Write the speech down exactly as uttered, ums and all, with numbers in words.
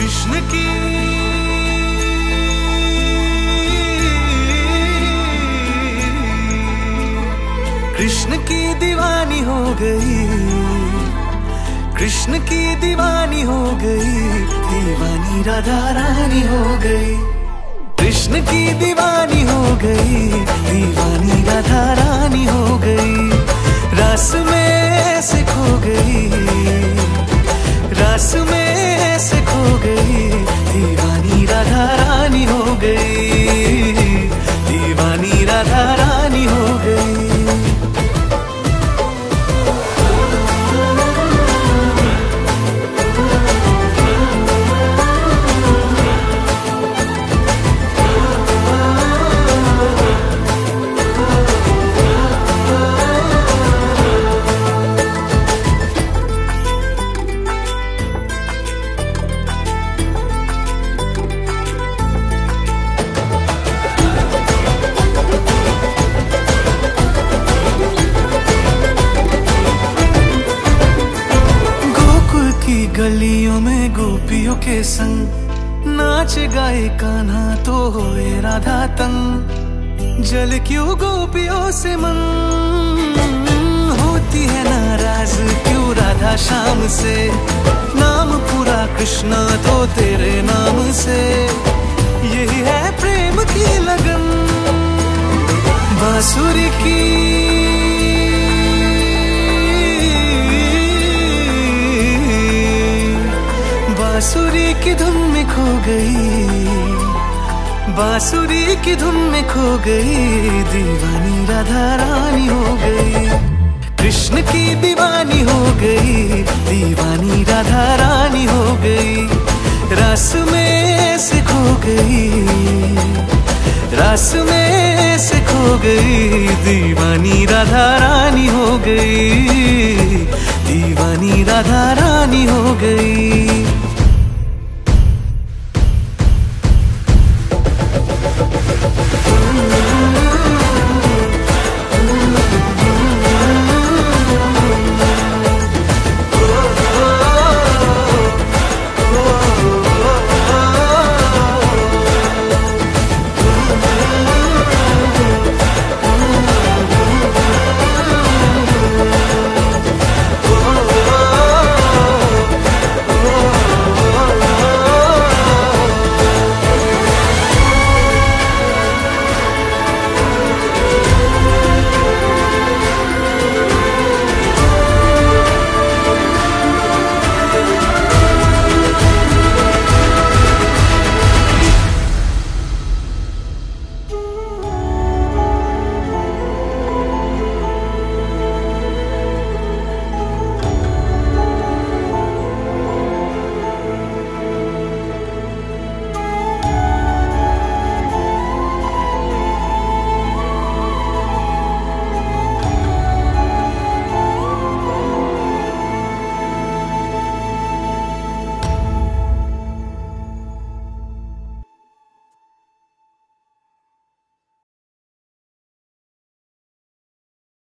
कृष्ण की कृष्ण की दीवानी हो गई, कृष्ण की दीवानी हो गई, दीवानी राधा रानी हो गई। कृष्ण की दीवानी हो गई, दीवानी राधा रानी हो गई। रास में से खो गई, रास में से खो गई, दीवानी राधा रानी हो गई, दीवानी राधा रानी हो गई। गलियों में गोपियों के संग नाच गाए कान्हा तो होए राधा तंग। जल क्यों गोपियों से मन होती है नाराज क्यों राधा शाम से। नाम पूरा कृष्णा तो तेरे नाम से, यही है प्रेम की लगन। बांसुरी की बांसुरी की धुन में खो गई, बांसुरी की धुन में खो गई, दीवानी राधा रानी हो गई। कृष्ण की दीवानी हो गई, दीवानी राधा रानी हो गई। रास में से खो गई, रास में से खो गई, दीवानी राधा रानी हो गई, दीवानी राधा रानी हो गई।